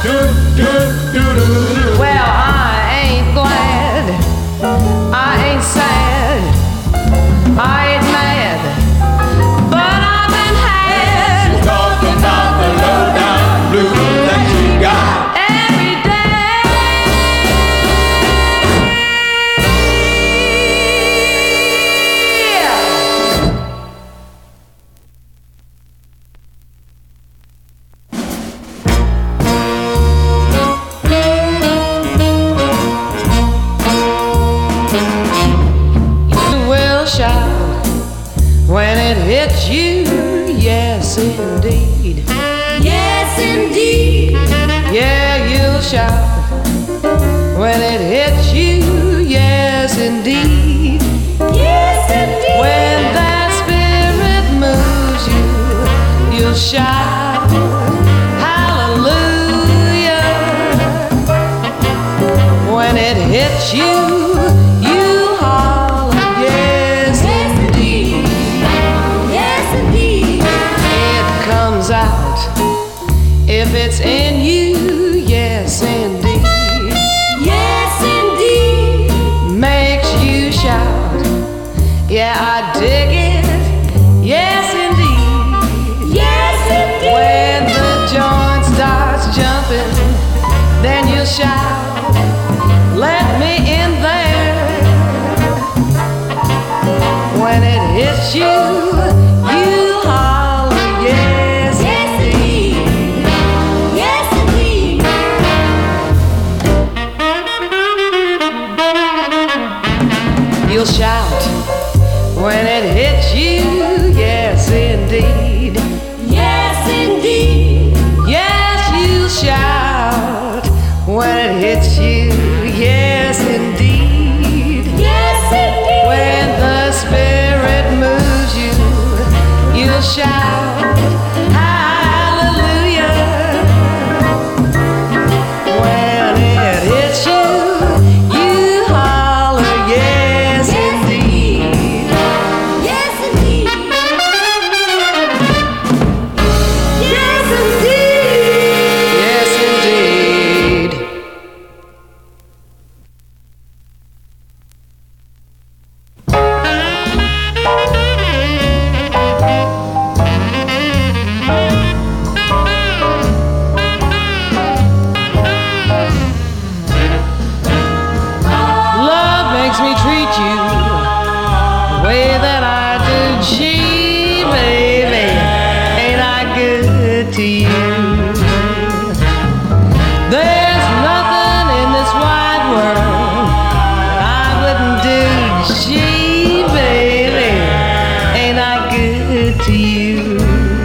Well, I ain't glad, I ain't sad, I ain't mad, but I've been had. She's talking about the low-down blues that she got every day. You will shout when it hits you, yes indeed. Yes, indeed. Yeah, you'll shout when it hits you, yes indeed. Yes, indeed. When that spirit moves you, you'll shout hallelujah. When it hits you, you holler yes indeed. Yes, indeed. It comes out if it's in you, yes indeed. Yes, indeed. Makes you shout, yeah I dig it, yes indeed. Yes, indeed. When the joint starts jumping, then you'll shout, let me in there. When it hits you, you holler yes indeed. Yes, indeed. You'll shout when it hits you, yes indeed. Yes, indeed. Yes, you'll shout when it hits you, yes indeed. Yes, indeed. When the spirit moves you, you'll shout hallelujah. When it hits you, you holler yes indeed. Yes, indeed. Yes, indeed. Yes indeed. Love makes me treat you the way that I do. Gee, baby, ain't I good to you? There's nothing in this wide world I wouldn't do. Gee, baby, ain't I good to you?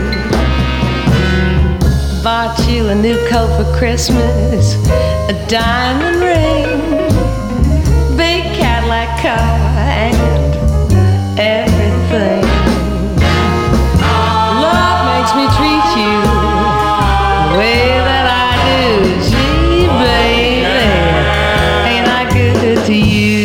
Bought you a new coat for Christmas, a diamond ring, big Cadillac car, and everything. Love makes me treat you the way that I do. Gee, baby, ain't I good to you?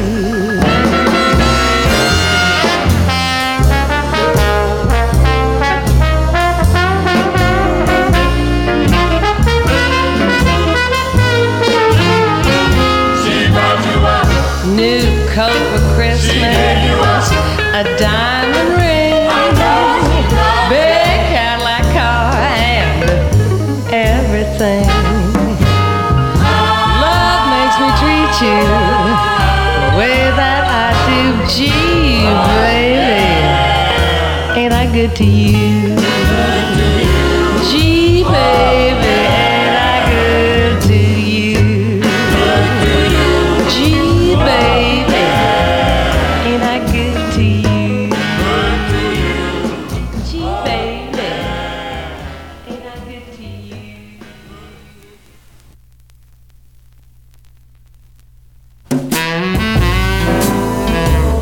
She brought you up. New coat for Christmas, a diamond ring, big Cadillac car, and everything. Love makes me treat you the way that I do. Gee, baby, ain't I good to you?